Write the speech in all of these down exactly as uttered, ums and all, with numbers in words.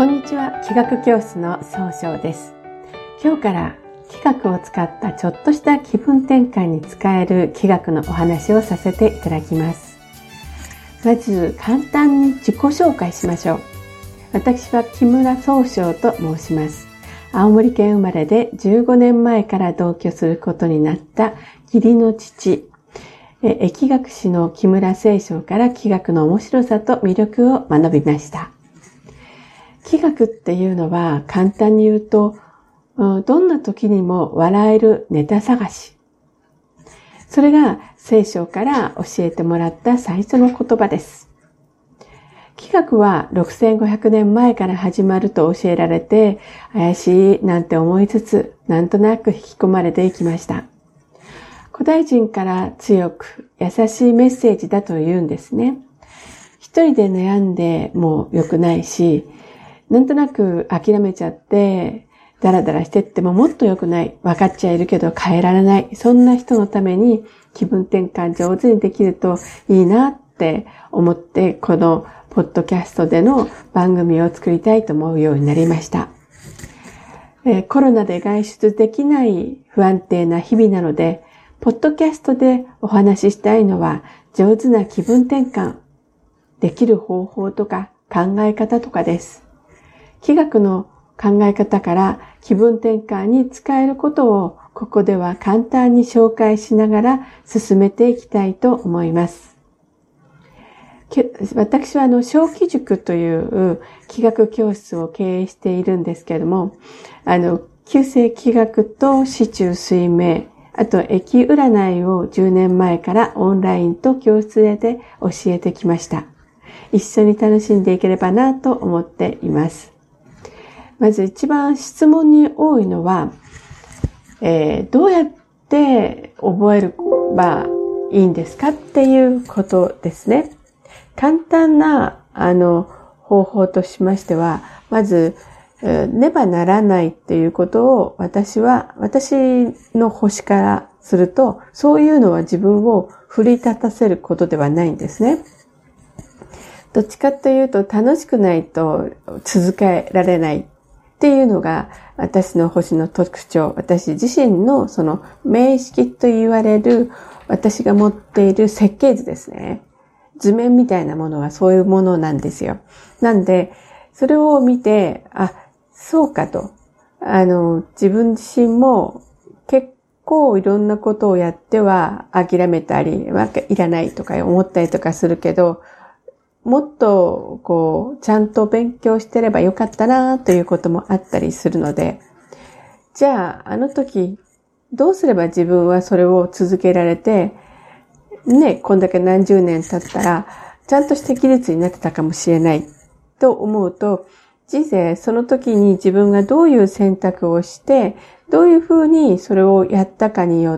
こんにちは。気学教室の総称です。今日から気学を使ったちょっとした気分転換に使える気学のお話をさせていただきます。まず簡単に自己紹介しましょう。私は木村総称と申します。青森県生まれでじゅうごねんまえから同居することになった義理の父、疫学士の木村聖章から気学の面白さと魅力を学びました。気学っていうのは簡単に言うと、どんな時にも笑えるネタ探し。それが聖書から教えてもらった最初の言葉です。気学はろくせんごひゃくねんまえから始まると教えられて、怪しいなんて思いつつ、なんとなく引き込まれていきました。古代人から強く優しいメッセージだと言うんですね。一人で悩んでも良くないし、なんとなく諦めちゃって、ダラダラしてってももっと良くない。分かっちゃいるけど変えられない。そんな人のために気分転換上手にできるといいなって思って、このポッドキャストでの番組を作りたいと思うようになりました。えー、コロナで外出できない不安定な日々なので、ポッドキャストでお話ししたいのは上手な気分転換できる方法とか考え方とかです。気学の考え方から気分転換に使えることをここでは簡単に紹介しながら進めていきたいと思います。私はあの小気塾という気学教室を経営しているんですけれども、あの九星気学と四柱推命、あと疫占いをじゅうねんまえからオンラインと教室で教えてきました。一緒に楽しんでいければなと思っています。まず一番質問に多いのは、えー、どうやって覚えればいいんですかっていうことですね。簡単なあの方法としましては、まず、えー、ねばならないっていうことを私は、私の星からすると、そういうのは自分を奮い立たせることではないんですね。どっちかというと楽しくないと続けられないっていうのが私の星の特徴。私自身のその名式と言われる私が持っている設計図ですね。図面みたいなものはそういうものなんですよ。なんで、それを見て、あ、そうかと。あの、自分自身も結構いろんなことをやっては諦めたり、いらないとか思ったりとかするけど、もっと、こう、ちゃんと勉強してればよかったなということもあったりするので、じゃあ、あの時、どうすれば自分はそれを続けられて、ね、こんだけ何十年経ったら、ちゃんとした技術になってたかもしれないと思うと、人生その時に自分がどういう選択をして、どういうふうにそれをやったかによって、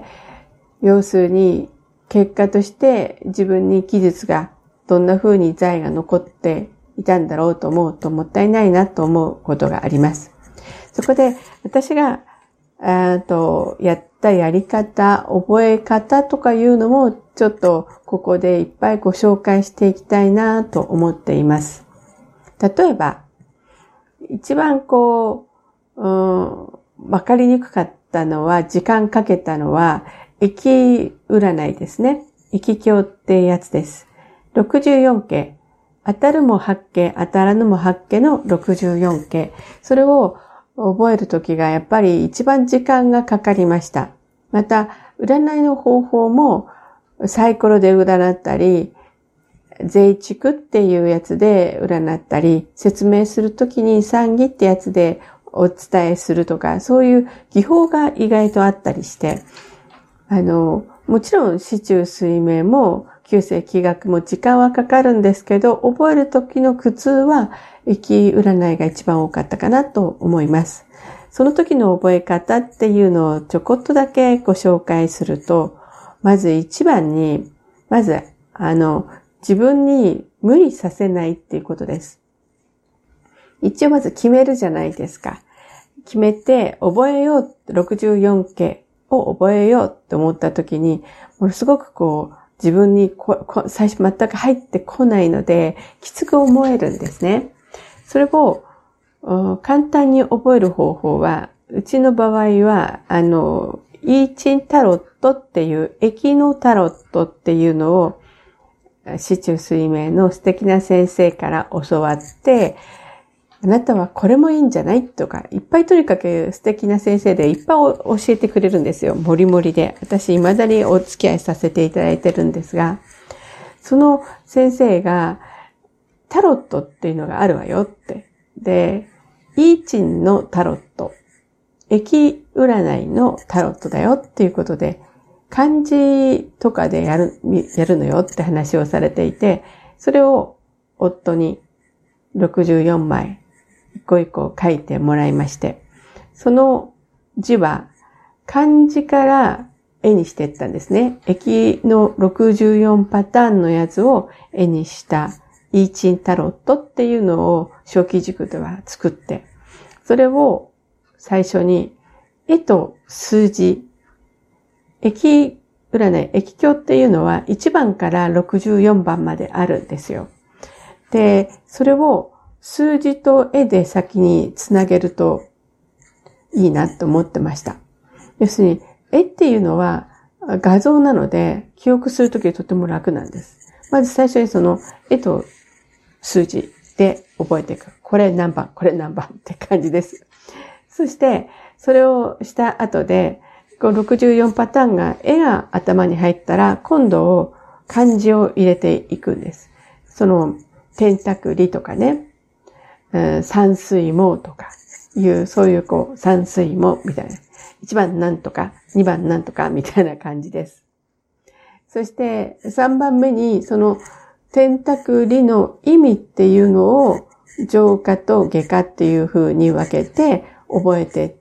要するに結果として自分に技術がどんな風に財が残っていたんだろうと思うともったいないなと思うことがあります。そこで私があとやったやり方、覚え方とかいうのもちょっとここでいっぱいご紹介していきたいなと思っています。例えば、一番こう、うん、わかりにくかったのは、時間かけたのは、疫占いですね。疫経ってやつです。ろくじゅうよんけい、当たるもはちけい、当たらぬもはちけいのろくじゅうよんけい。それを覚えるときがやっぱり一番時間がかかりました。また、占いの方法もサイコロで占ったり、税畜っていうやつで占ったり、説明するときに算木ってやつでお伝えするとか、そういう技法が意外とあったりして、あの、もちろん四柱推命も九星気学も時間はかかるんですけど、覚える時の苦痛は疫占いが一番多かったかなと思います。その時の覚え方っていうのをちょこっとだけご紹介すると、まず一番に、まず、あの、自分に無理させないっていうことです。一応まず決めるじゃないですか。決めて覚えよう、ろくじゅうよんけいを覚えようって思った時に、ものすごくこう、自分にここ最初全く入ってこないので、きつく思えるんですね。 それを簡単に覚える方法は、うちの場合は、あの、イーチンタロットっていう、液のタロットっていうのを、四柱推命の素敵な先生から教わって、あなたはこれもいいんじゃないとか、いっぱいとにかく素敵な先生でいっぱい教えてくれるんですよ。もりもりで。私未だにお付き合いさせていただいてるんですが、その先生が、タロットっていうのがあるわよって。で、イーチンのタロット、液占いのタロットだよっていうことで、漢字とかでやる、やるのよって話をされていて、それを夫にろくじゅうよんまい一個一個書いてもらいまして、その字は漢字から絵にしていったんですね。液のろくじゅうよんパターンのやつを絵にしたイーチンタロットっていうのを小規塾では作って、それを最初に絵と数字、液占い、液鏡っていうのはいちばんからろくじゅうよんばんまであるんですよ。で、それを数字と絵で先につなげるといいなと思ってました。要するに、絵っていうのは画像なので記憶するときとても楽なんです。まず最初にその絵と数字で覚えていく。これ何番、これ何番って感じです。そして、それをした後で、ろくじゅうよんパターンが絵が頭に入ったら、今度漢字を入れていくんです。その、天卓理とかね、山水網とかいう、そういうこう、山水網みたいな。いちばんなんとか、にばんなんとかみたいな感じです。そして、さんばんめに、その、天卓理の意味っていうのを、上化と下化っていう風に分けて覚えていって、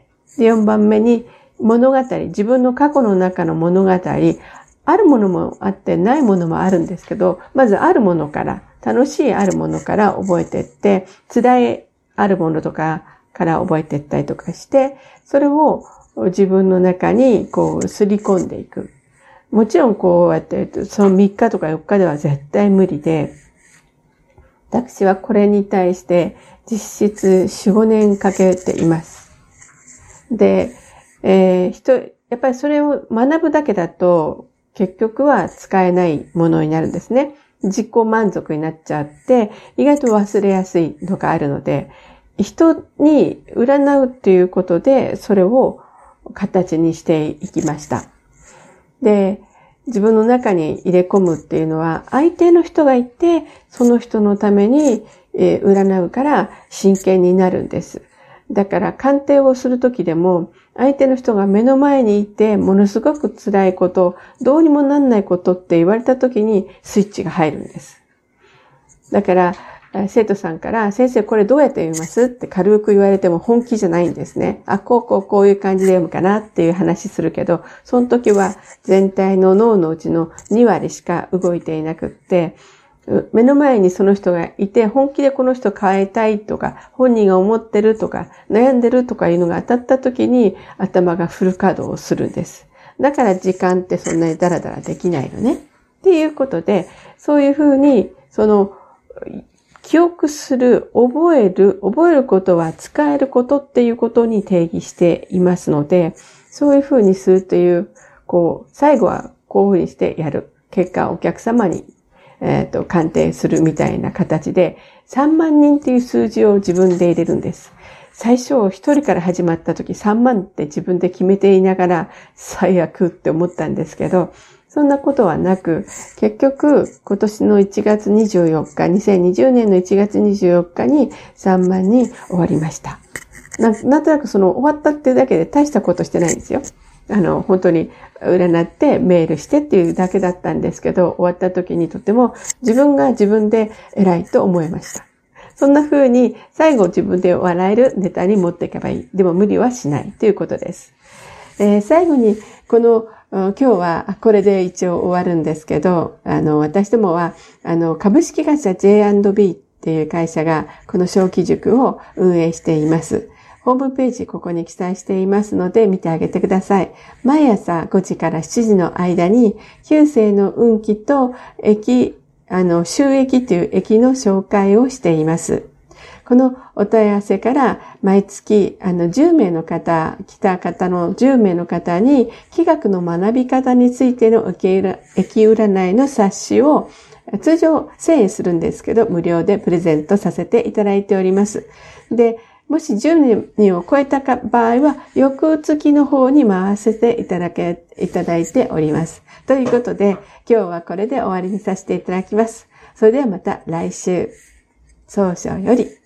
で、よんばんめに物語、自分の過去の中の物語、あるものもあってないものもあるんですけど、まずあるものから、楽しいあるものから覚えていって、辛いあるものとかから覚えていったりとかして、それを自分の中にこうすり込んでいく。もちろんこうやって、そのみっかとかよっかでは絶対無理で、私はこれに対して実質よん、ごねんかけています。で、えー、人、やっぱりそれを学ぶだけだと結局は使えないものになるんですね。自己満足になっちゃって、意外と忘れやすいのがあるので、人に占うっていうことでそれを形にしていきました。で、自分の中に入れ込むっていうのは、相手の人がいて、その人のために、えー、占うから真剣になるんです。だから鑑定をするときでも、相手の人が目の前にいて、ものすごく辛いこと、どうにもなんないことって言われたときにスイッチが入るんです。だから、生徒さんから、先生これどうやって読みますって軽く言われても本気じゃないんですね。あ、こうこうこういう感じで読むかなっていう話するけど、その時は全体の脳のうちのにわりしか動いていなくって、目の前にその人がいて、本気でこの人変えたいとか、本人が思ってるとか、悩んでるとかいうのが当たった時に頭がフル稼働をするんです。だから時間ってそんなにダラダラできないのね。っていうことで、そういうふうに、その、記憶する、覚える、覚えることは使えることっていうことに定義していますので、そういうふうにするという、こう、最後はこういうふうにしてやる。結果、お客様に、えっと、鑑定するみたいな形で、さんまんにんっていう数字を自分で入れるんです。最初、一人から始まった時さんまんって自分で決めていながら、最悪って思ったんですけど、そんなことはなく、結局、今年のいちがつにじゅうよっか、にせんにじゅうねんのいちがつにじゅうよっかにさんまんに終わりました。な、なんとなくその終わったっていうだけで大したことしてないんですよ。あの、本当に占ってメールしてっていうだけだったんですけど、終わった時にとても自分が自分で偉いと思いました。そんな風に最後自分で笑えるネタに持っていけばいい。でも無理はしないということです。えー、最後にこの今日はこれで一応終わるんですけど、あの、私どもは、あの、株式会社 ジェイアンドビー っていう会社が、この小規塾を運営しています。ホームページここに記載していますので見てあげてください。毎朝ごじからしちじの間に、九星の運気と駅、あの、収益という駅の紹介をしています。 このお問い合わせから毎月あのじゅうめいの方、来た方のじゅうめいの方に気学の学び方についての駅占いの冊子を通常せんえんするんですけど無料でプレゼントさせていただいております。で、もしじゅうにんを超えた場合は翌月の方に回せていただけ、いただいております。ということで今日はこれで終わりにさせていただきます。それではまた来週。早々より。